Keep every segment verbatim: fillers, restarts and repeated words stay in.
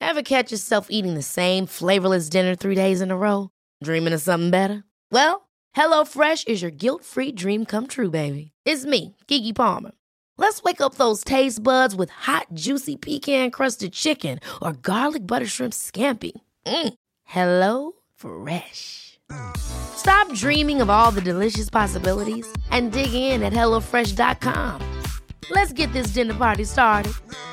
Ever catch yourself eating the same flavorless dinner three days in a row? Dreaming of something better? Well, HelloFresh is your guilt-free dream come true, baby. It's me, Keke Palmer. Let's wake up those taste buds with hot, juicy pecan-crusted chicken or garlic butter shrimp scampi. Mm. Hello Fresh. Stop dreaming of all the delicious possibilities and dig in at hello fresh dot com. Let's get this dinner party started.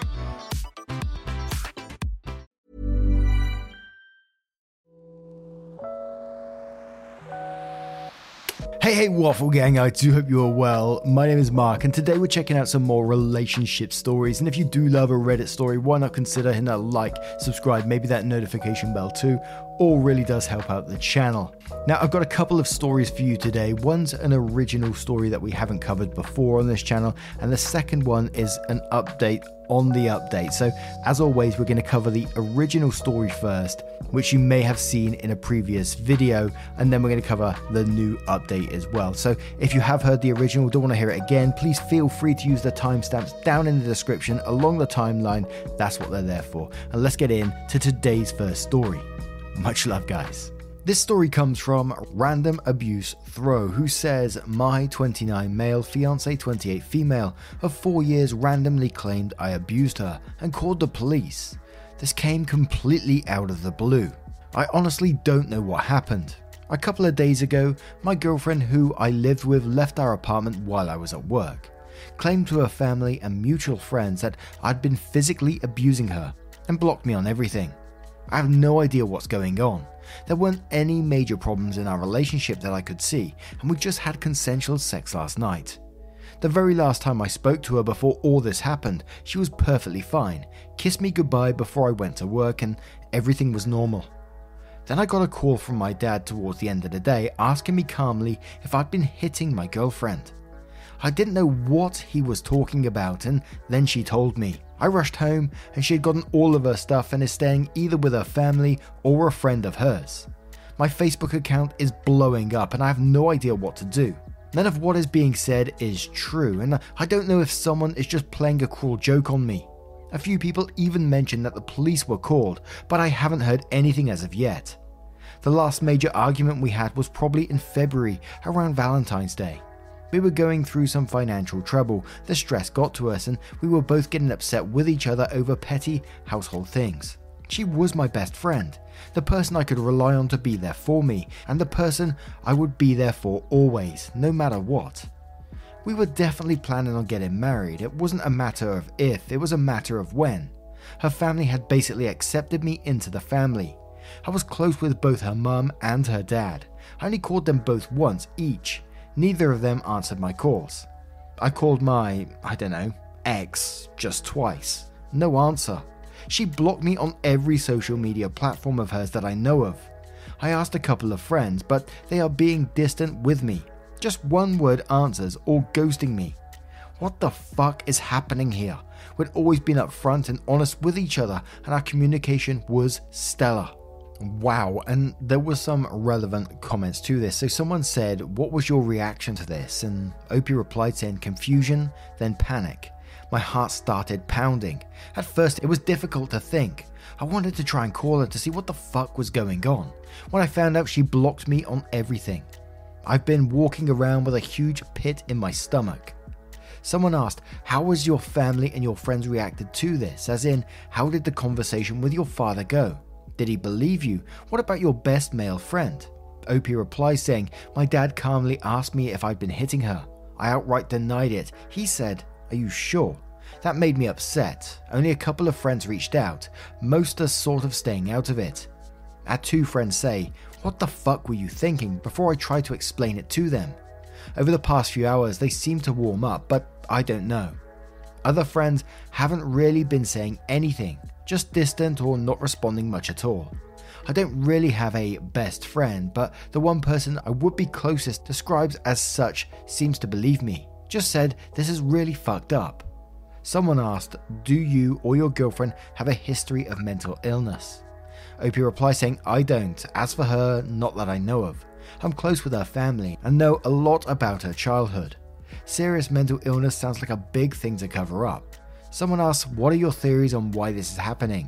Hey, hey, Waffle Gang, I do hope you're well. My name is Mark, and today we're checking out some more relationship stories. And if you do love a Reddit story, why not consider hitting that like, subscribe, maybe that notification bell too. All really does help out the channel. Now, I've got a couple of stories for you today. One's an original story that we haven't covered before on this channel, and the second one is an update on the update. So, as always, we're going to cover the original story first, which you may have seen in a previous video, and then we're going to cover the new update as well. So, if you have heard the original, don't want to hear it again, please feel free to use the timestamps down in the description along the timeline. That's what they're there for. And let's get in to today's first story. Much love, guys. This story comes from Random Abuse Throw, who says, my twenty-nine male, fiance twenty-eight female of four years randomly claimed I abused her and called the police. This came completely out of the blue. I honestly don't know what happened. A couple of days ago, my girlfriend who I lived with left our apartment while I was at work, claimed to her family and mutual friends that I'd been physically abusing her and blocked me on everything. I have no idea what's going on. There weren't any major problems in our relationship that I could see, and we just had consensual sex last night. The very last time I spoke to her before all this happened, she was perfectly fine, kissed me goodbye before I went to work, and everything was normal. Then I got a call from my dad towards the end of the day asking me calmly if I'd been hitting my girlfriend. I didn't know what he was talking about, and then she told me. I rushed home and she had gotten all of her stuff and is staying either with her family or a friend of hers. My Facebook account is blowing up and I have no idea what to do. None of what is being said is true, and I don't know if someone is just playing a cruel joke on me. A few people even mentioned that the police were called, but I haven't heard anything as of yet. The last major argument we had was probably in February, around Valentine's Day. We were going through some financial trouble, the stress got to us, and we were both getting upset with each other over petty household things. She was my best friend, the person I could rely on to be there for me, and the person I would be there for always, no matter what. We were definitely planning on getting married. It wasn't a matter of if, it was a matter of when. Her family had basically accepted me into the family. I was close with both her mum and her dad. I only called them both once each. Neither of them answered my calls. I called my, I don't know, ex just twice. No answer. She blocked me on every social media platform of hers that I know of. I asked a couple of friends, but they are being distant with me. Just one word answers or ghosting me. What the fuck is happening here? We'd always been upfront and honest with each other, and our communication was stellar. Wow, and there were some relevant comments to this. So someone said, what was your reaction to this? And Opie replied saying confusion, then panic. My heart started pounding. At first it was difficult to think. I wanted to try and call her to see what the fuck was going on. When I found out she blocked me on everything. I've been walking around with a huge pit in my stomach. Someone asked, how was your family and your friends reacted to this? As in, how did the conversation with your father go? Did he believe you? What about your best male friend? Opie replies saying, my dad calmly asked me if I'd been hitting her. I outright denied it. He said, are you sure? That made me upset. Only a couple of friends reached out. Most are sort of staying out of it. I had two friends say, what the fuck were you thinking? Before I tried to explain it to them. Over the past few hours, they seem to warm up, but I don't know. Other friends haven't really been saying anything. Just distant or not responding much at all. I don't really have a best friend, but the one person I would be closest describes as such seems to believe me. Just said, this is really fucked up. Someone asked, do you or your girlfriend have a history of mental illness? Opie replies saying, I don't. As for her, not that I know of. I'm close with her family and know a lot about her childhood. Serious mental illness sounds like a big thing to cover up. Someone asks, what are your theories on why this is happening?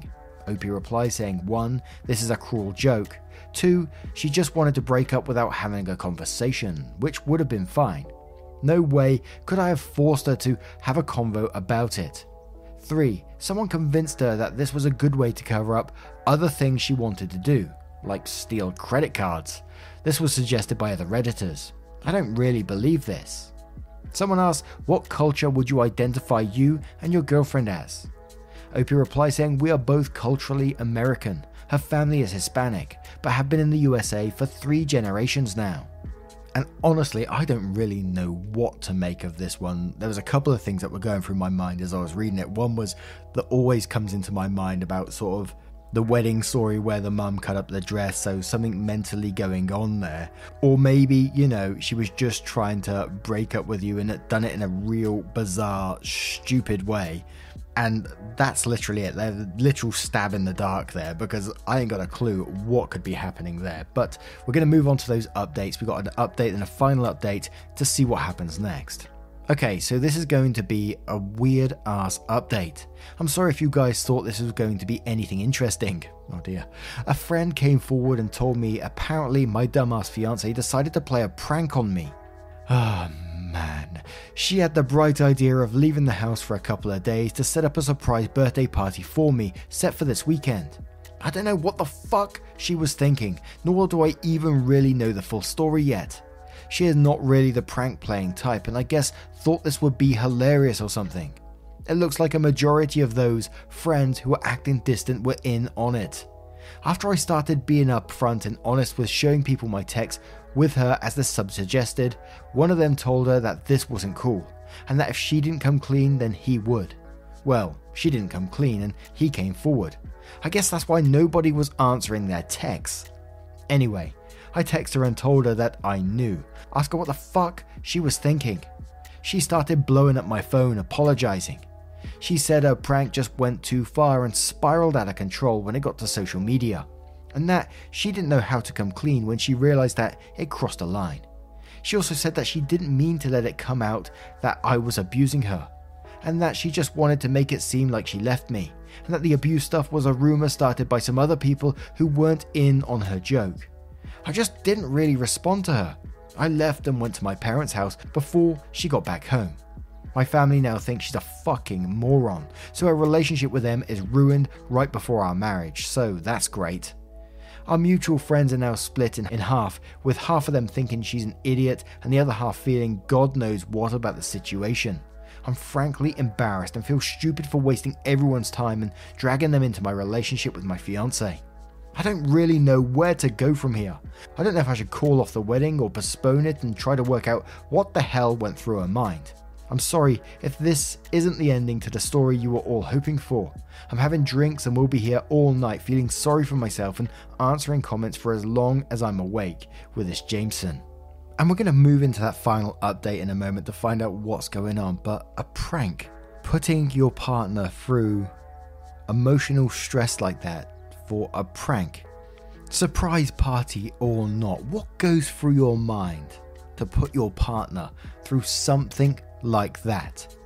Opie replies saying, one, this is a cruel joke. Two, she just wanted to break up without having a conversation, which would have been fine. No way could I have forced her to have a convo about it. Three, someone convinced her that this was a good way to cover up other things she wanted to do, like steal credit cards. This was suggested by other Redditors. I don't really believe this. Someone asked, what culture would you identify you and your girlfriend as? Opie replies saying, we are both culturally American. Her family is Hispanic, but have been in the U S A for three generations now. And honestly, I don't really know what to make of this one. There was a couple of things that were going through my mind as I was reading it. One was that always comes into my mind about sort of the wedding story where the mum cut up the dress, so something mentally going on there. Or maybe, you know, she was just trying to break up with you and had done it in a real bizarre, stupid way. And that's literally it. They're the literal stab in the dark there, because I ain't got a clue what could be happening there. But we're going to move on to those updates. We've got an update and a final update to see what happens next. Okay, so this is going to be a weird ass update. I'm sorry if you guys thought this was going to be anything interesting. Oh dear. A friend came forward and told me apparently my dumbass fiance decided to play a prank on me. Ah, oh, man. She had the bright idea of leaving the house for a couple of days to set up a surprise birthday party for me, set for this weekend. I don't know what the fuck she was thinking, nor do I even really know the full story yet. She is not really the prank playing type, and I guess thought this would be hilarious or something. It looks like a majority of those friends who were acting distant were in on it. After I started being upfront and honest with showing people my texts with her as the sub suggested, one of them told her that this wasn't cool, and that if she didn't come clean then he would. Well, she didn't come clean and he came forward. I guess that's why nobody was answering their texts. Anyway, I texted her and told her that I knew. Asked her what the fuck she was thinking. She started blowing up my phone, apologizing. She said her prank just went too far and spiraled out of control when it got to social media, and that she didn't know how to come clean when she realized that it crossed a line. She also said that she didn't mean to let it come out that I was abusing her, and that she just wanted to make it seem like she left me, and that the abuse stuff was a rumor started by some other people who weren't in on her joke. I just didn't really respond to her. I left and went to my parents' house before she got back home. My family now thinks she's a fucking moron, so our relationship with them is ruined right before our marriage, so that's great. Our mutual friends are now split in, in half, with half of them thinking she's an idiot and the other half feeling God knows what about the situation. I'm frankly embarrassed and feel stupid for wasting everyone's time and dragging them into my relationship with my fiance. I don't really know where to go from here. I don't know if I should call off the wedding or postpone it and try to work out what the hell went through her mind. I'm sorry if this isn't the ending to the story you were all hoping for. I'm having drinks and will be here all night feeling sorry for myself and answering comments for as long as I'm awake with this Jameson. And we're going to move into that final update in a moment to find out what's going on, but a prank, putting your partner through emotional stress like that for a prank, surprise party or not, what goes through your mind to put your partner through something like that?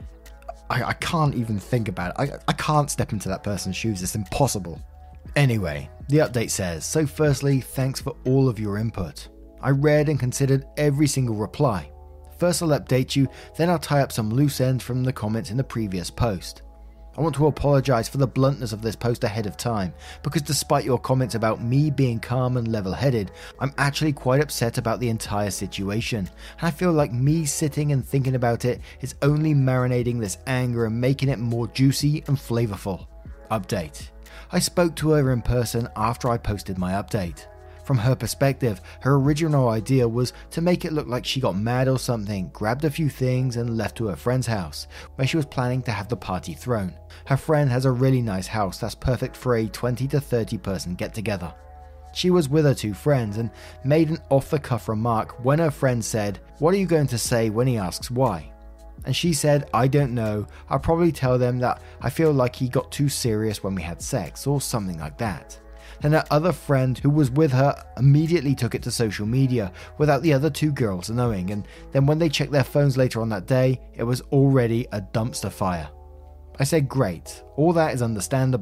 I, I can't even think about it. I, I can't step into that person's shoes. It's impossible. Anyway, the update says, so firstly, thanks for all of your input. I read and considered every single reply. First I'll update you, then I'll tie up some loose ends from the comments in the previous post. I want to apologise for the bluntness of this post ahead of time, because despite your comments about me being calm and level-headed, I'm actually quite upset about the entire situation, and I feel like me sitting and thinking about it is only marinating this anger and making it more juicy and flavourful. Update. I spoke to her in person after I posted my update. From her perspective, her original idea was to make it look like she got mad or something, grabbed a few things and left to her friend's house, where she was planning to have the party thrown. Her friend has a really nice house that's perfect for a twenty to thirty person get together. She was with her two friends and made an off-the-cuff remark when her friend said, "What are you going to say when he asks why?" And she said, "I don't know, I'll probably tell them that I feel like he got too serious when we had sex," or something like that. Then her other friend who was with her immediately took it to social media without the other two girls knowing, and then when they checked their phones later on that day, it was already a dumpster fire. I said, great, all that is understandable.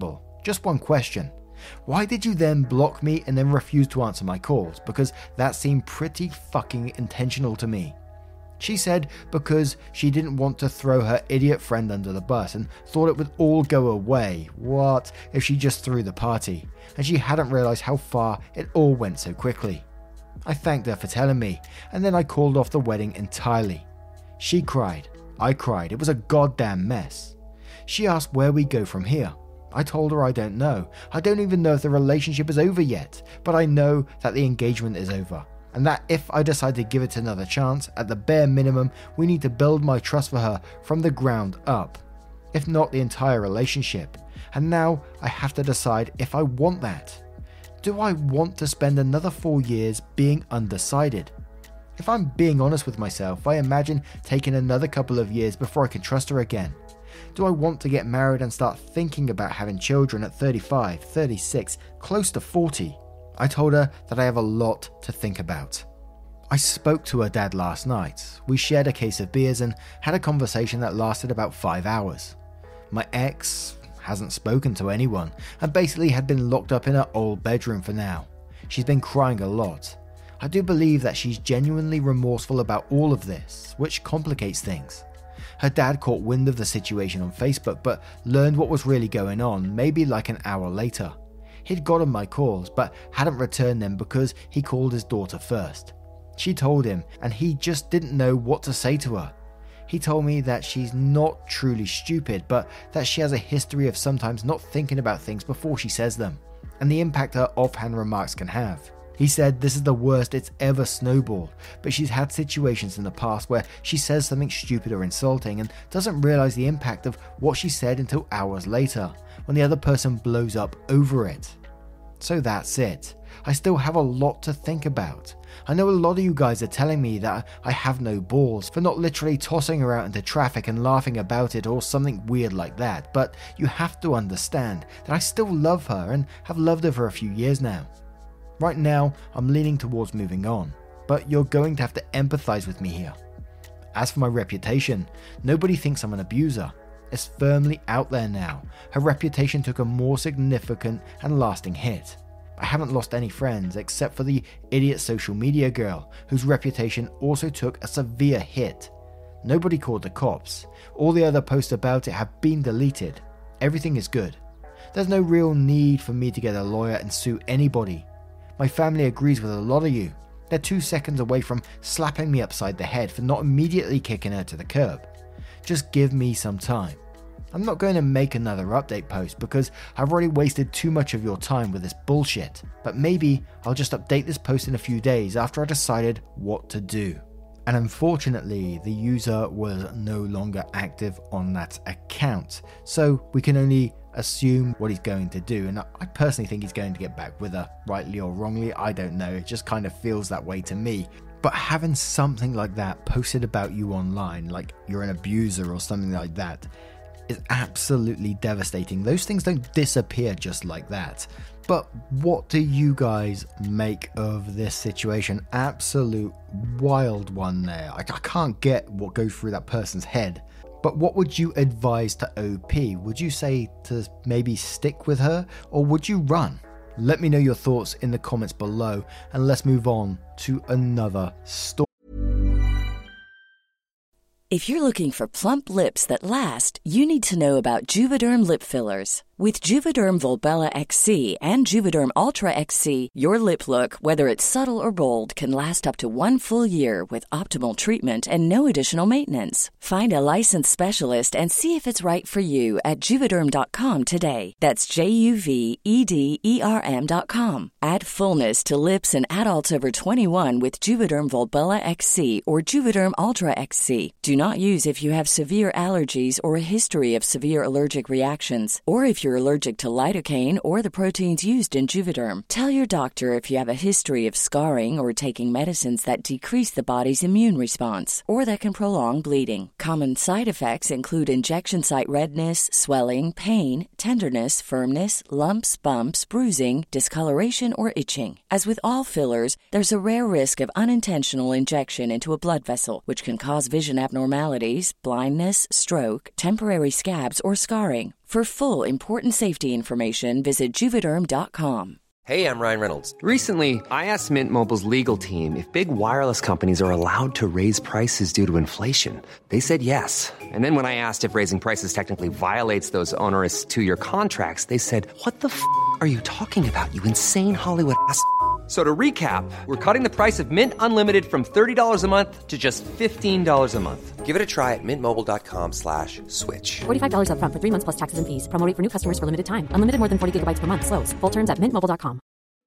Just one question. Why did you then block me and then refuse to answer my calls? Because that seemed pretty fucking intentional to me. She said because she didn't want to throw her idiot friend under the bus and thought it would all go away. What if she just threw the party? And she hadn't realized how far it all went so quickly. I thanked her for telling me, and then I called off the wedding entirely. She cried. I cried. It was a goddamn mess. She asked where we go from here. I told her I don't know. I don't even know if the relationship is over yet, but I know that the engagement is over, and that if I decide to give it another chance, at the bare minimum, we need to build my trust for her from the ground up, if not the entire relationship. And now I have to decide if I want that. Do I want to spend another four years being undecided? If I'm being honest with myself, I imagine taking another couple of years before I can trust her again. Do I want to get married and start thinking about having children at thirty-five, thirty-six, close to forty? I told her that I have a lot to think about. I spoke to her dad last night. We shared a case of beers and had a conversation that lasted about five hours. My ex hasn't spoken to anyone and basically had been locked up in her old bedroom for now. She's been crying a lot. I do believe that she's genuinely remorseful about all of this, which complicates things. Her dad caught wind of the situation on Facebook, but learned what was really going on maybe like an hour later. He'd gotten my calls, but hadn't returned them because he called his daughter first. She told him, and he just didn't know what to say to her. He told me that she's not truly stupid, but that she has a history of sometimes not thinking about things before she says them, and the impact her offhand remarks can have. He said this is the worst it's ever snowballed, but she's had situations in the past where she says something stupid or insulting and doesn't realize the impact of what she said until hours later, when the other person blows up over it. So that's it. I still have a lot to think about. I know a lot of you guys are telling me that I have no balls for not literally tossing her out into traffic and laughing about it or something weird like that, but you have to understand that I still love her and have loved her for a few years now. Right now, I'm leaning towards moving on, but you're going to have to empathize with me here. As for my reputation, nobody thinks I'm an abuser. It's firmly out there now. Her reputation took a more significant and lasting hit. I haven't lost any friends except for the idiot social media girl, whose reputation also took a severe hit. Nobody called the cops. All the other posts about it have been deleted. Everything is good. There's no real need for me to get a lawyer and sue anybody. My family agrees with a lot of you. They're two seconds away from slapping me upside the head for not immediately kicking her to the curb. Just give me some time. I'm not going to make another update post because I've already wasted too much of your time with this bullshit, but maybe I'll just update this post in a few days after I decided what to do. And unfortunately, the user was no longer active on that account, so we can only assume what he's going to do, and I personally think he's going to get back with her, rightly or wrongly, I don't know, it just kind of feels that way to me. But having something like that posted about you online, like you're an abuser or something like that, is absolutely devastating. Those things don't disappear just like that. But what do you guys make of this situation? Absolute wild one there. I, I can't get what goes through that person's head. But what would you advise to O P? Would you say to maybe stick with her, or would you run? Let me know your thoughts in the comments below, and let's move on to another story. If you're looking for plump lips that last, you need to know about Juvederm lip fillers. With Juvederm Volbella X C and Juvederm Ultra X C, your lip look, whether it's subtle or bold, can last up to one full year with optimal treatment and no additional maintenance. Find a licensed specialist and see if it's right for you at Juvederm dot com today. That's J U V E D E R M dot com. Add fullness to lips in adults over twenty-one with Juvederm Volbella X C or Juvederm Ultra X C. Do not use if you have severe allergies or a history of severe allergic reactions, or if you're allergic to lidocaine or the proteins used in Juvederm. Tell your doctor if you have a history of scarring or taking medicines that decrease the body's immune response or that can prolong bleeding. Common side effects include injection site redness, swelling, pain, tenderness, firmness, lumps, bumps, bruising, discoloration, or itching. As with all fillers, there's a rare risk of unintentional injection into a blood vessel, which can cause vision abnormalities, blindness, stroke, temporary scabs, or scarring. For full, important safety information, visit Juvederm dot com. Hey, I'm Ryan Reynolds. Recently, I asked Mint Mobile's legal team if big wireless companies are allowed to raise prices due to inflation. They said yes. And then when I asked if raising prices technically violates those onerous two-year contracts, they said, what the f*** are you talking about, you insane Hollywood ass f- So to recap, we're cutting the price of Mint Unlimited from thirty dollars a month to just fifteen dollars a month. Give it a try at mintmobile.com slash switch. forty-five dollars up front for three months plus taxes and fees. Promo rate for new customers for limited time. Unlimited more than forty gigabytes per month. Slows full terms at mint mobile dot com.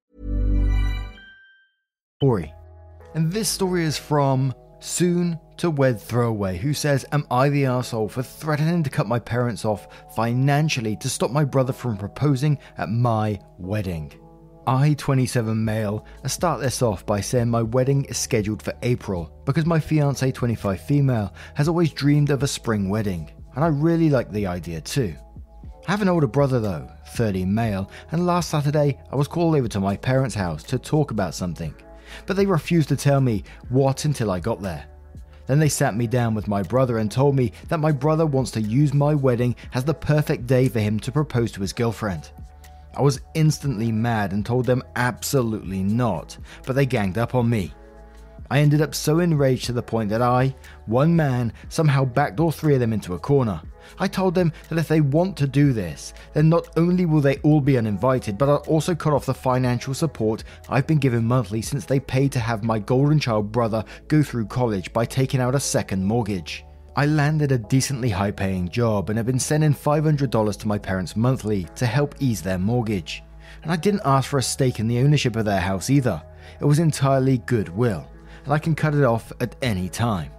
Story. And this story is from Soon to Wed Throwaway, who says, am I the arsehole for threatening to cut my parents off financially to stop my brother from proposing at my wedding? I, twenty-seven male, I start this off by saying my wedding is scheduled for April because my fiancée, twenty-five female, has always dreamed of a spring wedding, and I really like the idea too. I have an older brother though, thirty male, and last Saturday I was called over to my parents' house to talk about something, but they refused to tell me what until I got there. Then they sat me down with my brother and told me that my brother wants to use my wedding as the perfect day for him to propose to his girlfriend. I was instantly mad and told them absolutely not, but they ganged up on me. I ended up so enraged to the point that I, one man, somehow backed all three of them into a corner. I told them that if they want to do this, then not only will they all be uninvited, but I'll also cut off the financial support I've been given monthly since they paid to have my golden child brother go through college by taking out a second mortgage. I landed a decently high-paying job and have been sending five hundred dollars to my parents monthly to help ease their mortgage. And I didn't ask for a stake in the ownership of their house either. It was entirely goodwill, and I can cut it off at any time.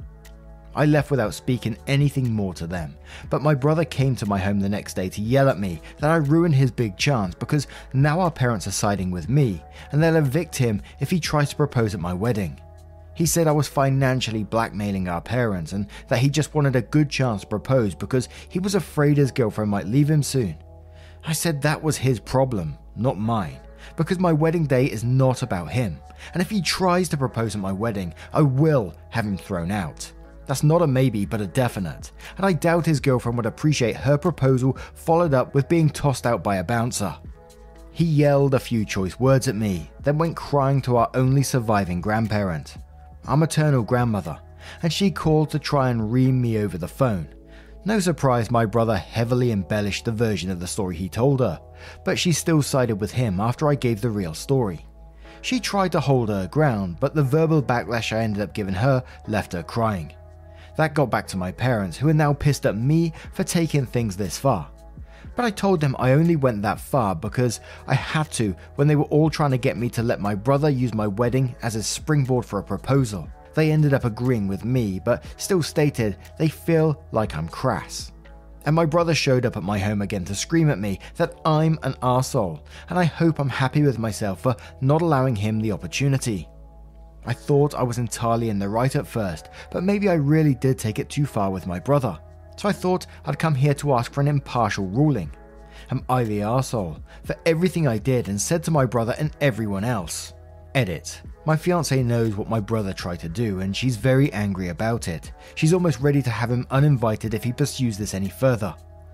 I left without speaking anything more to them, but my brother came to my home the next day to yell at me that I ruined his big chance because now our parents are siding with me and they'll evict him if he tries to propose at my wedding. He said I was financially blackmailing our parents and that he just wanted a good chance to propose because he was afraid his girlfriend might leave him soon. I said that was his problem, not mine, because my wedding day is not about him, and if he tries to propose at my wedding, I will have him thrown out. That's not a maybe, but a definite, and I doubt his girlfriend would appreciate her proposal followed up with being tossed out by a bouncer. He yelled a few choice words at me, then went crying to our only surviving grandparent, our maternal grandmother, and she called to try and ream me over the phone. No surprise my brother heavily embellished the version of the story he told her, but she still sided with him after I gave the real story. She tried to hold her ground, but the verbal backlash I ended up giving her left her crying. That got back to my parents, who are now pissed at me for taking things this far. But I told them I only went that far because I had to when they were all trying to get me to let my brother use my wedding as a springboard for a proposal. They ended up agreeing with me, but still stated they feel like I'm crass. And my brother showed up at my home again to scream at me that I'm an arsehole, and I hope I'm happy with myself for not allowing him the opportunity. I thought I was entirely in the right at first, but maybe I really did take it too far with my brother. So I thought I'd come here to ask for an impartial ruling. Am I the arsehole for everything I did and said to my brother and everyone else? Edit. My fiancée knows what my brother tried to do and she's very angry about it. She's almost ready to have him uninvited if he pursues this any further.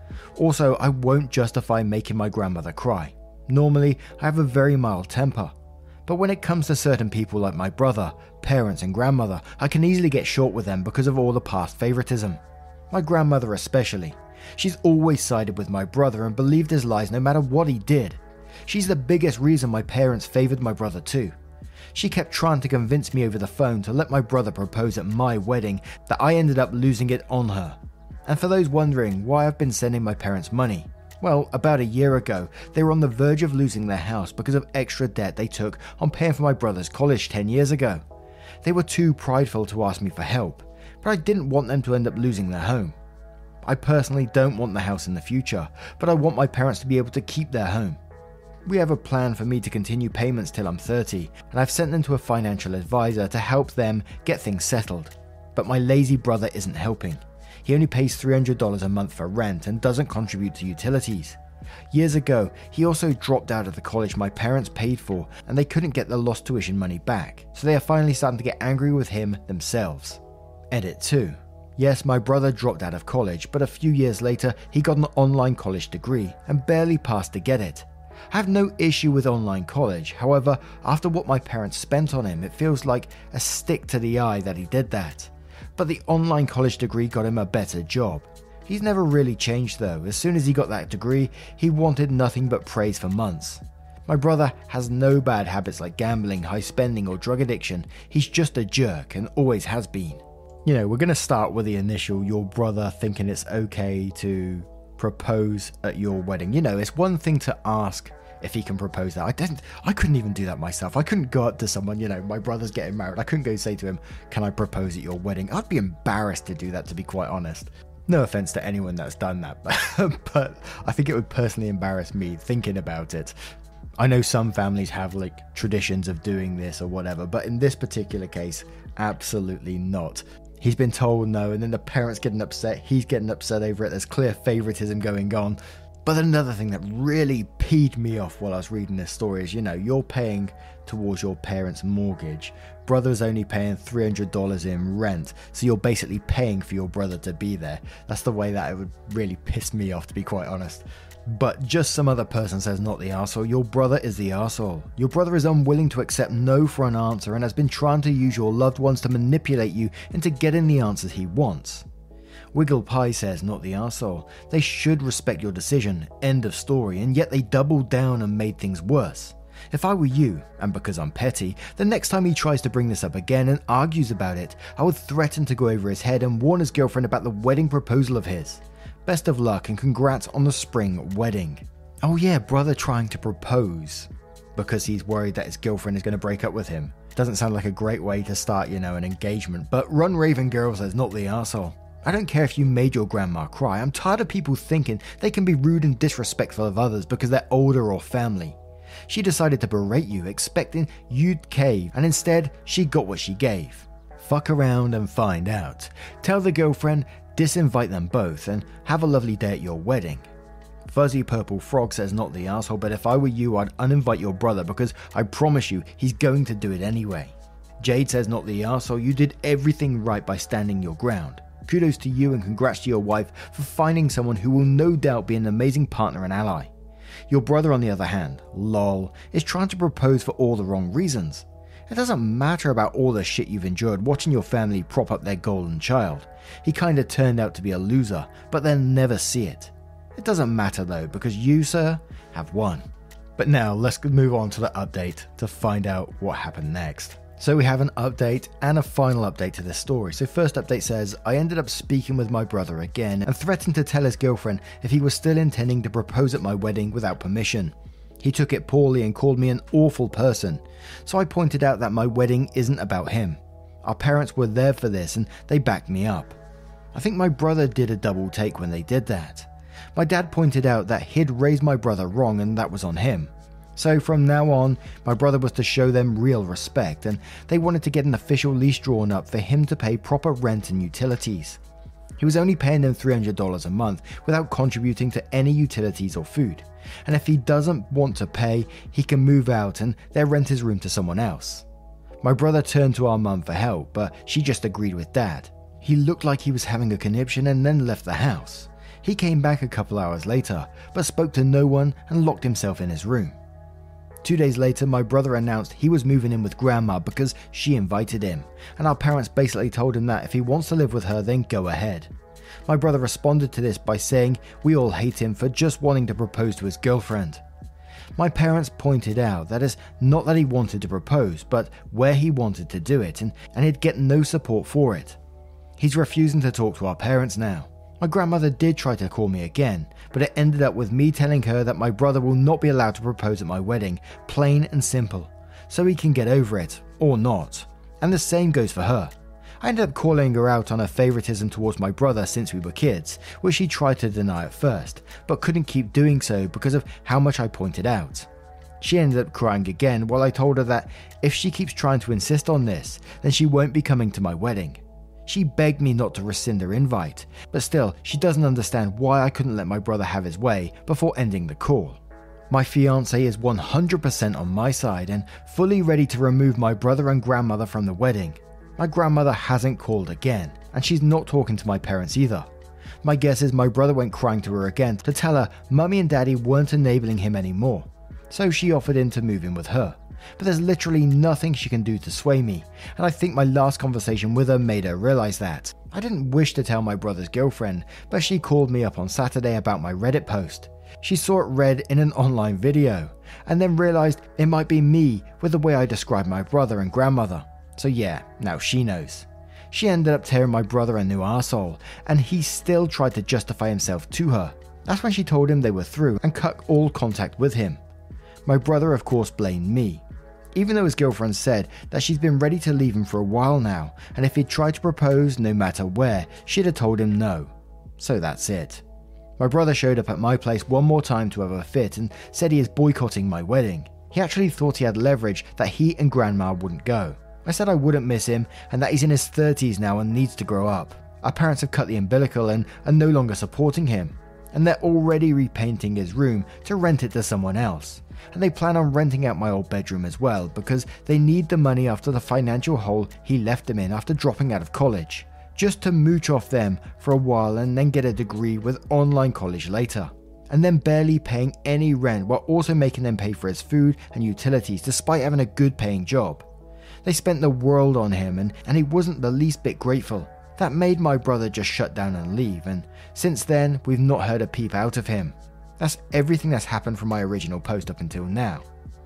Also, I won't justify making my grandmother cry. Normally, I have a very mild temper. But when it comes to certain people like my brother, parents and grandmother, I can easily get short with them because of all the past favoritism. My grandmother especially. She's always sided with my brother and believed his lies no matter what he did. She's the biggest reason my parents favored my brother too. She kept trying to convince me over the phone to let my brother propose at my wedding that I ended up losing it on her. And for those wondering why I've been sending my parents money, well, about a year ago, they were on the verge of losing their house because of extra debt they took on paying for my brother's college ten years ago. They were too prideful to ask me for help, but I didn't want them to end up losing their home. I personally don't want the house in the future, but I want my parents to be able to keep their home. We have a plan for me to continue payments till I'm thirty, and I've sent them to a financial advisor to help them get things settled. But my lazy brother isn't helping. He only pays three hundred dollars a month for rent and doesn't contribute to utilities. Years ago, he also dropped out of the college my parents paid for and they couldn't get the lost tuition money back, so they are finally starting to get angry with him themselves. Edit two. Yes, my brother dropped out of college, but a few years later he got an online college degree and barely passed to get it. I have no issue with online college, however, after what my parents spent on him, it feels like a stick to the eye that he did that. But the online college degree got him a better job. He's never really changed though. As soon as he got that degree, he wanted nothing but praise for months. My brother has no bad habits like gambling, high spending or drug addiction. He's just a jerk and always has been. You know, we're going to start with the initial, your brother thinking it's okay to propose at your wedding. You know, it's one thing to ask if he can propose that. I didn't, I couldn't even do that myself. I couldn't go up to someone, you know, my brother's getting married. I couldn't go say to him, can I propose at your wedding? I'd be embarrassed to do that, to be quite honest. No offense to anyone that's done that, but, but I think it would personally embarrass me thinking about it. I know some families have like traditions of doing this or whatever, but in this particular case, absolutely not. He's been told no, and then the parents getting upset, he's getting upset over it, there's clear favoritism going on. But another thing that really peed me off while I was reading this story is, you know, you're paying towards your parents' mortgage. Brother's only paying three hundred dollars in rent, so you're basically paying for your brother to be there. That's the way that it would really piss me off, to be quite honest. But just some other person says not the arsehole, your brother is the arsehole. Your brother is unwilling to accept no for an answer and has been trying to use your loved ones to manipulate you into getting the answers he wants. Wiggle Pie says not the arsehole. They should respect your decision, end of story, and yet they doubled down and made things worse. If I were you, and because I'm petty, the next time he tries to bring this up again and argues about it, I would threaten to go over his head and warn his girlfriend about the wedding proposal of his. Best of luck and congrats on the spring wedding. Oh yeah, brother trying to propose because he's worried that his girlfriend is going to break up with him. Doesn't sound like a great way to start, you know, an engagement, but Run Raven Girl says not the arsehole. I don't care if you made your grandma cry. I'm tired of people thinking they can be rude and disrespectful of others because they're older or family. She decided to berate you, expecting you'd cave, and instead she got what she gave. Fuck around and find out. Tell the girlfriend, disinvite them both, and have a lovely day at your wedding. Fuzzy Purple Frog says not the asshole, but if I were you, I'd uninvite your brother because I promise you he's going to do it anyway. Jade says not the asshole, you did everything right by standing your ground. Kudos to you and congrats to your wife for finding someone who will no doubt be an amazing partner and ally. Your brother, on the other hand, lol, is trying to propose for all the wrong reasons. It doesn't matter about all the shit you've endured watching your family prop up their golden child. He kinda turned out to be a loser, but they'll never see it. It doesn't matter though, because you, sir, have won. But now let's move on to the update to find out what happened next. So we have an update and a final update to this story. So first update says, I ended up speaking with my brother again and threatened to tell his girlfriend if he was still intending to propose at my wedding without permission. He took it poorly and called me an awful person. So I pointed out that my wedding isn't about him. Our parents were there for this and they backed me up. I think my brother did a double take when they did that. My dad pointed out that he'd raised my brother wrong and that was on him. So from now on, my brother was to show them real respect, and they wanted to get an official lease drawn up for him to pay proper rent and utilities. He was only paying them three hundred dollars a month without contributing to any utilities or food, and if he doesn't want to pay, he can move out and they'll rent his room to someone else. My brother turned to our mum for help, but she just agreed with dad. He looked like he was having a conniption and then left the house. He came back a couple hours later, but spoke to no one and locked himself in his room. Two days later, my brother announced he was moving in with grandma because she invited him, and our parents basically told him that if he wants to live with her, then go ahead. My brother responded to this by saying we all hate him for just wanting to propose to his girlfriend. My parents pointed out that it's not that he wanted to propose, but where he wanted to do it, and, and he'd get no support for it. He's refusing to talk to our parents now. My grandmother did try to call me again, but it ended up with me telling her that my brother will not be allowed to propose at my wedding, plain and simple, so he can get over it, or not. And the same goes for her. I ended up calling her out on her favoritism towards my brother since we were kids, which she tried to deny at first, but couldn't keep doing so because of how much I pointed out. She ended up crying again while I told her that if she keeps trying to insist on this, then she won't be coming to my wedding. She begged me not to rescind her invite, but still, she doesn't understand why I couldn't let my brother have his way before ending the call. My fiancé is one hundred percent on my side and fully ready to remove my brother and grandmother from the wedding. My grandmother hasn't called again, and she's not talking to my parents either. My guess is my brother went crying to her again to tell her mummy and daddy weren't enabling him anymore, so she offered him to move in with her. But there's literally nothing she can do to sway me, and I think my last conversation with her made her realize that. I didn't wish to tell my brother's girlfriend, but she called me up on Saturday about my Reddit post. She saw it read in an online video, and then realized it might be me with the way I described my brother and grandmother. So yeah, now she knows. She ended up tearing my brother a new arsehole, and he still tried to justify himself to her. That's when she told him they were through and cut all contact with him. My brother of course blamed me, even though his girlfriend said that she's been ready to leave him for a while now, and if he'd tried to propose no matter where, she'd have told him no. So that's it. My brother showed up at my place one more time to have a fit and said he is boycotting my wedding. He actually thought he had leverage that he and grandma wouldn't go. I said I wouldn't miss him and that he's in his thirties now and needs to grow up. Our parents have cut the umbilical and are no longer supporting him, and they're already repainting his room to rent it to someone else. And they plan on renting out my old bedroom as well because they need the money after the financial hole he left them in after dropping out of college, just to mooch off them for a while and then get a degree with online college later, and then barely paying any rent while also making them pay for his food and utilities despite having a good paying job. They spent the world on him and, and he wasn't the least bit grateful. That made my brother just shut down and leave, and since then we've not heard a peep out of him. That's everything that's happened from my original post up until now.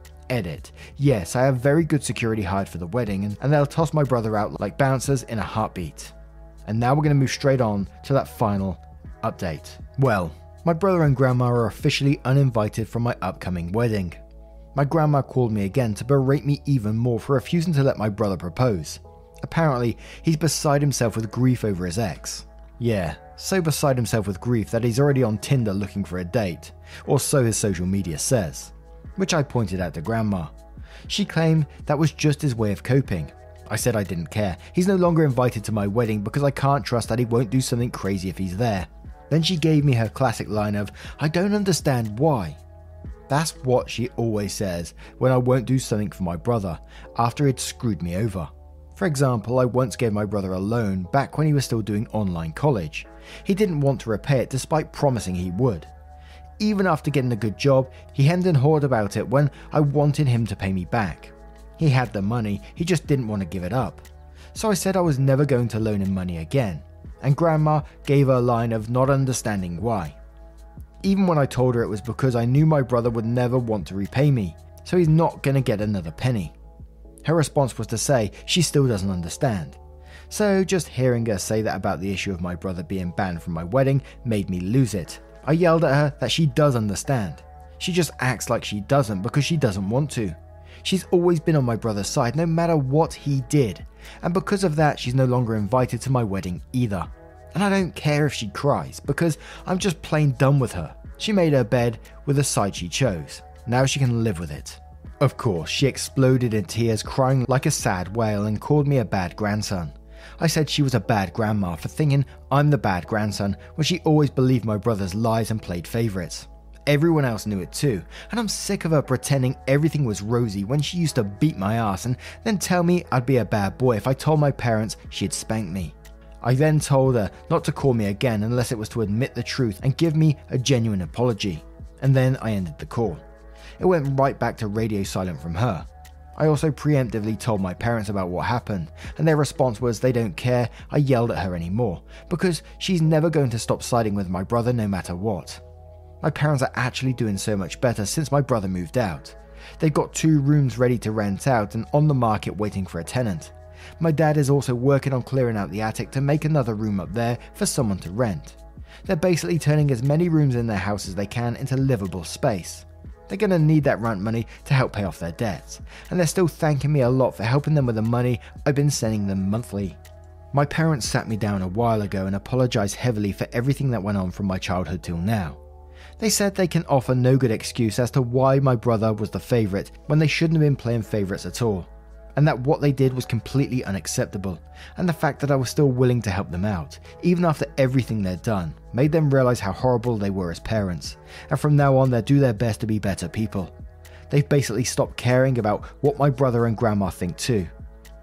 Edit. Yes, I have very good security hired for the wedding, and, and they'll toss my brother out like bouncers in a heartbeat. And now we're going to move straight on to that final update. Well, my brother and grandma are officially uninvited from my upcoming wedding. My grandma called me again to berate me even more for refusing to let my brother propose. Apparently, he's beside himself with grief over his ex. Yeah, so beside himself with grief that he's already on Tinder looking for a date, or so his social media says, which I pointed out to grandma. She claimed that was just his way of coping. I said I didn't care. He's no longer invited to my wedding because I can't trust that he won't do something crazy if he's there. Then she gave me her classic line of, "I don't understand why." That's what she always says when I won't do something for my brother after he'd screwed me over. For example, I once gave my brother a loan back when he was still doing online college. He didn't want to repay it despite promising he would. Even after getting a good job, he hemmed and hawed about it when I wanted him to pay me back. He had the money, he just didn't want to give it up. So I said I was never going to loan him money again, and grandma gave her a line of not understanding why. Even when I told her it was because I knew my brother would never want to repay me, so he's not going to get another penny. Her response was to say she still doesn't understand. So just hearing her say that about the issue of my brother being banned from my wedding made me lose it. I yelled at her that she does understand. She just acts like she doesn't because she doesn't want to. She's always been on my brother's side no matter what he did, and because of that she's no longer invited to my wedding either. And I don't care if she cries because I'm just plain done with her. She made her bed with the side she chose. Now she can live with it. Of course, she exploded in tears, crying like a sad whale, and called me a bad grandson. I said she was a bad grandma for thinking I'm the bad grandson when she always believed my brother's lies and played favourites. Everyone else knew it too, and I'm sick of her pretending everything was rosy when she used to beat my ass and then tell me I'd be a bad boy if I told my parents she'd spank me. I then told her not to call me again unless it was to admit the truth and give me a genuine apology, and then I ended the call. It went right back to radio silent from her. I also preemptively told my parents about what happened, and their response was they don't care I yelled at her anymore, because she's never going to stop siding with my brother no matter what. My parents are actually doing so much better since my brother moved out. They've got two rooms ready to rent out and on the market waiting for a tenant. My dad is also working on clearing out the attic to make another room up there for someone to rent. They're basically turning as many rooms in their house as they can into livable space. They're going to need that rent money to help pay off their debts, and they're still thanking me a lot for helping them with the money I've been sending them monthly. My parents sat me down a while ago and apologised heavily for everything that went on from my childhood till now. They said they can offer no good excuse as to why my brother was the favourite when they shouldn't have been playing favourites at all, and that what they did was completely unacceptable, and the fact that I was still willing to help them out, even after everything they'd done, made them realise how horrible they were as parents, and from now on they'll do their best to be better people. They've basically stopped caring about what my brother and grandma think too.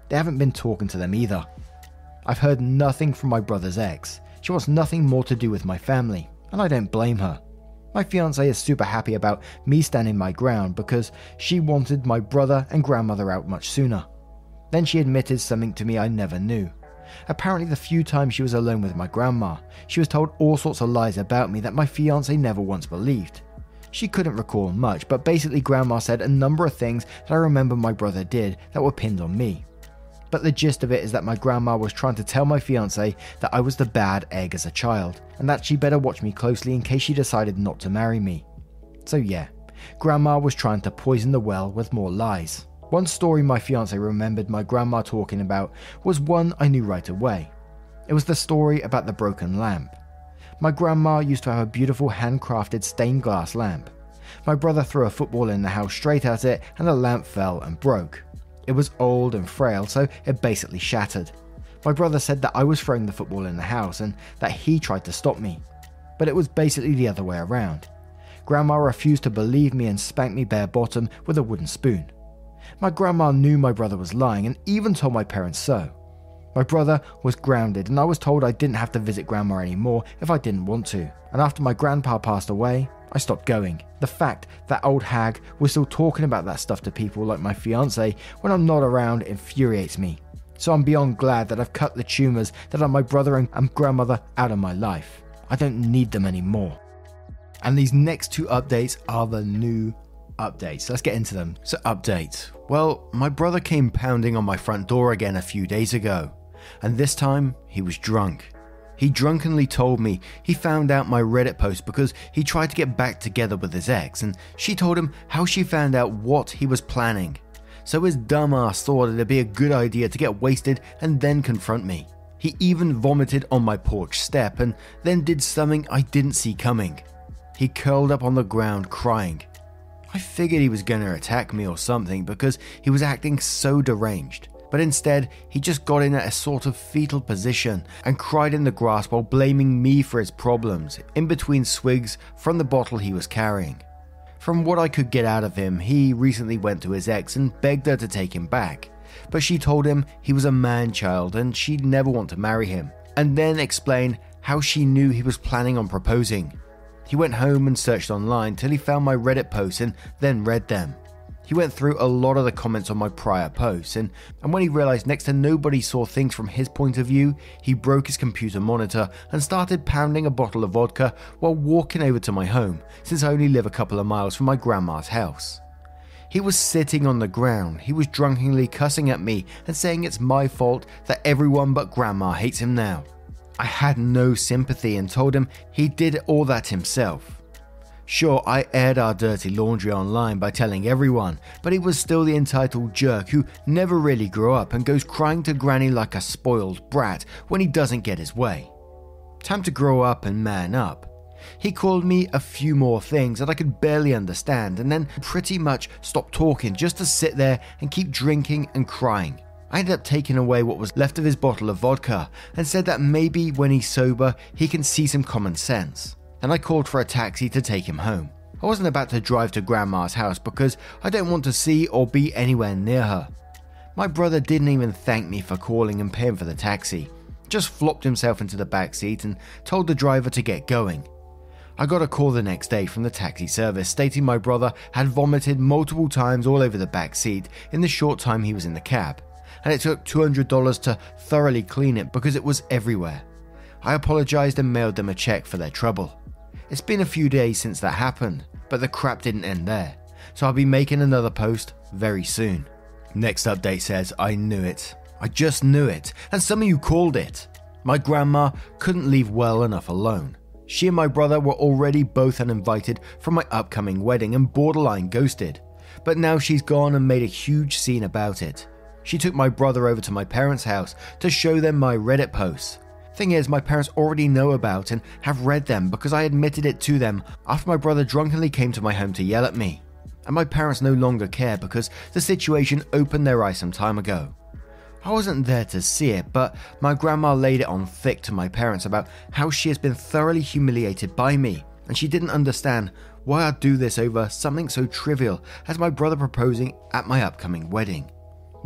They haven't been talking to them either. I've heard nothing from my brother's ex. She wants nothing more to do with my family, and I don't blame her. My fiancée is super happy about me standing my ground because she wanted my brother and grandmother out much sooner. Then she admitted something to me I never knew. Apparently the few times she was alone with my grandma, she was told all sorts of lies about me that my fiancé never once believed. She couldn't recall much, but basically grandma said a number of things that I remember my brother did that were pinned on me. But the gist of it is that my grandma was trying to tell my fiancé that I was the bad egg as a child, and that she better watch me closely in case she decided not to marry me. So yeah, grandma was trying to poison the well with more lies. One story my fiancé remembered my grandma talking about was one I knew right away. It was the story about the broken lamp. My grandma used to have a beautiful handcrafted stained glass lamp. My brother threw a football in the house straight at it and the lamp fell and broke. It was old and frail, so it basically shattered. My brother said that I was throwing the football in the house and that he tried to stop me. But it was basically the other way around. Grandma refused to believe me and spanked me bare bottom with a wooden spoon. My grandma knew my brother was lying and even told my parents so. My brother was grounded and I was told I didn't have to visit grandma anymore if I didn't want to. And after my grandpa passed away, I stopped going. The fact that old hag was still talking about that stuff to people like my fiancé when I'm not around infuriates me. So I'm beyond glad that I've cut the tumours that are my brother and grandmother out of my life. I don't need them anymore. And these next two updates are the new updates. Let's get into them. So update. Well, my brother came pounding on my front door again a few days ago. And this time, he was drunk. He drunkenly told me he found out my Reddit post because he tried to get back together with his ex, and she told him how she found out what he was planning. So his dumbass thought it'd be a good idea to get wasted and then confront me. He even vomited on my porch step and then did something I didn't see coming. He curled up on the ground crying. I figured he was going to attack me or something because he was acting so deranged. But instead, he just got in at a sort of fetal position and cried in the grass while blaming me for his problems, in between swigs from the bottle he was carrying. From what I could get out of him, he recently went to his ex and begged her to take him back. But she told him he was a man-child and she'd never want to marry him, and then explained how she knew he was planning on proposing. He went home and searched online till he found my Reddit posts and then read them. He went through a lot of the comments on my prior posts, and, and when he realized next to nobody saw things from his point of view, he broke his computer monitor and started pounding a bottle of vodka while walking over to my home, since I only live a couple of miles from my grandma's house. He was sitting on the ground, he was drunkenly cussing at me and saying it's my fault that everyone but grandma hates him now. I had no sympathy and told him he did all that himself. Sure, I aired our dirty laundry online by telling everyone, but he was still the entitled jerk who never really grew up and goes crying to granny like a spoiled brat when he doesn't get his way. Time to grow up and man up. He called me a few more things that I could barely understand and then pretty much stopped talking just to sit there and keep drinking and crying. I ended up taking away what was left of his bottle of vodka and said that maybe when he's sober he can see some common sense. Then I called for a taxi to take him home. I wasn't about to drive to grandma's house because I don't want to see or be anywhere near her. My brother didn't even thank me for calling and paying for the taxi, just flopped himself into the back seat and told the driver to get going. I got a call the next day from the taxi service stating my brother had vomited multiple times all over the back seat in the short time he was in the cab, and it took two hundred dollars to thoroughly clean it because it was everywhere. I apologized and mailed them a check for their trouble. It's been a few days since that happened, but the crap didn't end there, so I'll be making another post very soon. Next update says, I knew it. I just knew it, and some of you called it. My grandma couldn't leave well enough alone. She and my brother were already both uninvited from my upcoming wedding and borderline ghosted, but now she's gone and made a huge scene about it. She took my brother over to my parents' house to show them my Reddit posts. Thing is, my parents already know about and have read them because I admitted it to them after my brother drunkenly came to my home to yell at me. And my parents no longer care because the situation opened their eyes some time ago. I wasn't there to see it, but my grandma laid it on thick to my parents about how she has been thoroughly humiliated by me, and she didn't understand why I'd do this over something so trivial as my brother proposing at my upcoming wedding.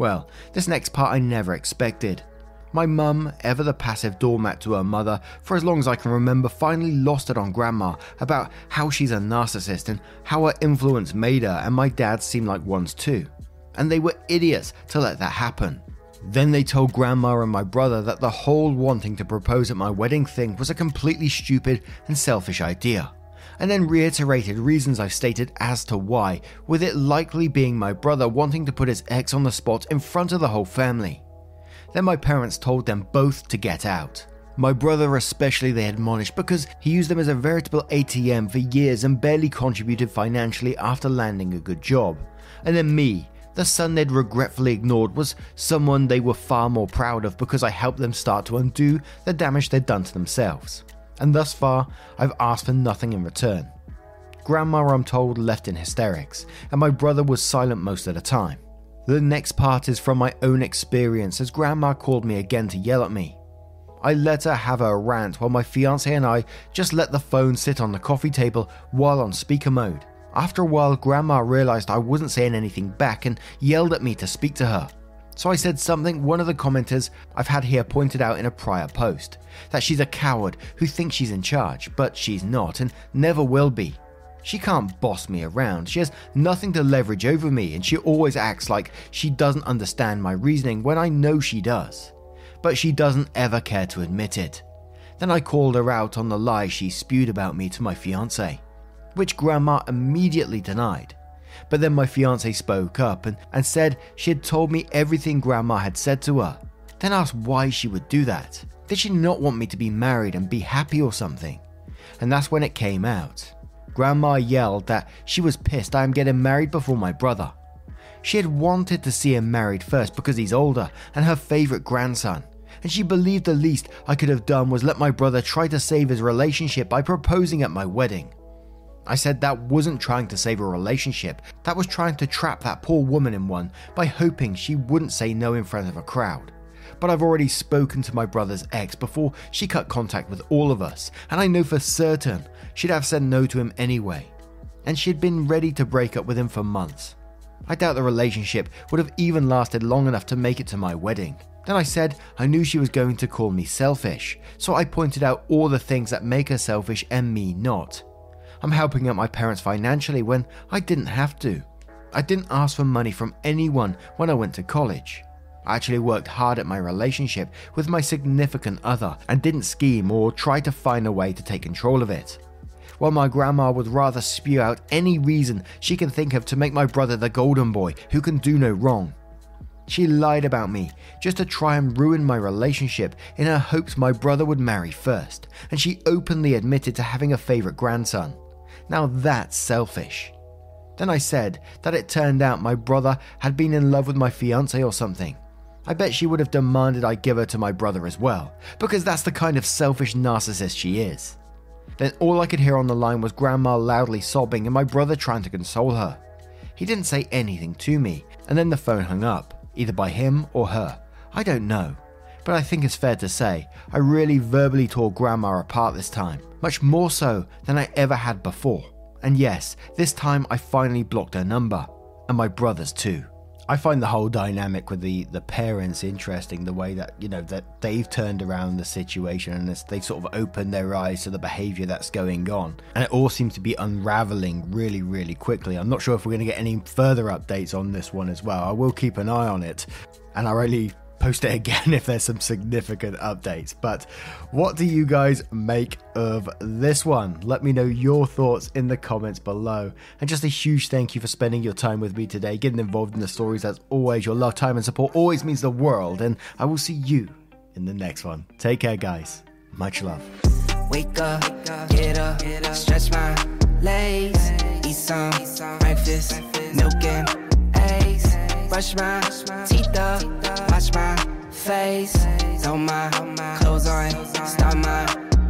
Well, this next part I never expected. My mum, ever the passive doormat to her mother for as long as I can remember, finally lost it on grandma about how she's a narcissist and how her influence made her, and my dad seemed like ones too. And they were idiots to let that happen. Then they told grandma and my brother that the whole wanting to propose at my wedding thing was a completely stupid and selfish idea, and then reiterated reasons I've stated as to why, with it likely being my brother wanting to put his ex on the spot in front of the whole family. Then my parents told them both to get out. My brother especially they admonished because he used them as a veritable A T M for years and barely contributed financially after landing a good job. And then me, the son they'd regretfully ignored, was someone they were far more proud of because I helped them start to undo the damage they'd done to themselves. And thus far, I've asked for nothing in return. Grandma, I'm told, left in hysterics, and my brother was silent most of the time. The next part is from my own experience as grandma called me again to yell at me. I let her have her rant while my fiance and I just let the phone sit on the coffee table while on speaker mode. After a while, grandma realized I wasn't saying anything back and yelled at me to speak to her. So I said something one of the commenters I've had here pointed out in a prior post, that she's a coward who thinks she's in charge, but she's not and never will be. She can't boss me around, she has nothing to leverage over me, and she always acts like she doesn't understand my reasoning when I know she does. But she doesn't ever care to admit it. Then I called her out on the lies she spewed about me to my fiance, which grandma immediately denied. But then my fiance spoke up and, and said she had told me everything grandma had said to her, then asked why she would do that. Did she not want me to be married and be happy or something? And that's when it came out. Grandma yelled that she was pissed I am getting married before my brother. She had wanted to see him married first because he's older and her favourite grandson, and she believed the least I could have done was let my brother try to save his relationship by proposing at my wedding. I said that wasn't trying to save a relationship, that was trying to trap that poor woman in one by hoping she wouldn't say no in front of a crowd. But I've already spoken to my brother's ex before she cut contact with all of us, and I know for certain she'd have said no to him anyway. And she'd been ready to break up with him for months. I doubt the relationship would have even lasted long enough to make it to my wedding. Then I said I knew she was going to call me selfish, so I pointed out all the things that make her selfish and me not. I'm helping out my parents financially when I didn't have to. I didn't ask for money from anyone when I went to college. I actually worked hard at my relationship with my significant other and didn't scheme or try to find a way to take control of it. While my grandma would rather spew out any reason she can think of to make my brother the golden boy who can do no wrong. She lied about me just to try and ruin my relationship in her hopes my brother would marry first, and she openly admitted to having a favourite grandson. Now that's selfish. Then I said that it turned out my brother had been in love with my fiance or something. I bet she would have demanded I give her to my brother as well, because that's the kind of selfish narcissist she is. Then all I could hear on the line was grandma loudly sobbing and my brother trying to console her. He didn't say anything to me, and then the phone hung up, either by him or her. I don't know, but I think it's fair to say I really verbally tore grandma apart this time, much more so than I ever had before. And yes, this time I finally blocked her number, and my brother's too. I find the whole dynamic with the, the parents interesting, the way that, you know, that they've turned around the situation and they've sort of opened their eyes to the behaviour that's going on. And it all seems to be unravelling really, really quickly. I'm not sure if we're going to get any further updates on this one as well. I will keep an eye on it, and I'll really post it again if there's some significant updates. But what do you guys make of this one? Let me know your thoughts in the comments below. And just a huge thank you for spending your time with me today, getting involved in the stories. As always, your love, time and support always means the world, and I will see you in the next one. Take care, guys. Much love. Wake up, get up, stretch my legs, eat some breakfast, milk and eggs, brush my teeth up, watch my face, throw my clothes on, start my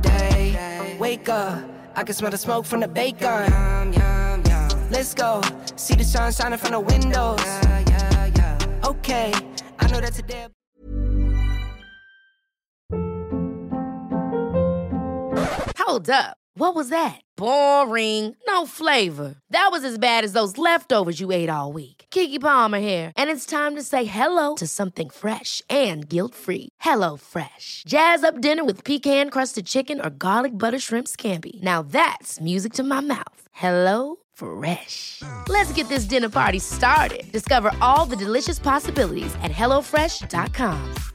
day. Wake up, I can smell the smoke from the bacon. Let's go, see the sun shining from the windows. Okay, I know that today. Hold up. What was that? Boring. No flavor. That was as bad as those leftovers you ate all week. Keke Palmer here, and it's time to say hello to something fresh and guilt-free. Hello Fresh. Jazz up dinner with pecan-crusted chicken or garlic butter shrimp scampi. Now that's music to my mouth. Hello Fresh. Let's get this dinner party started. Discover all the delicious possibilities at hello fresh dot com.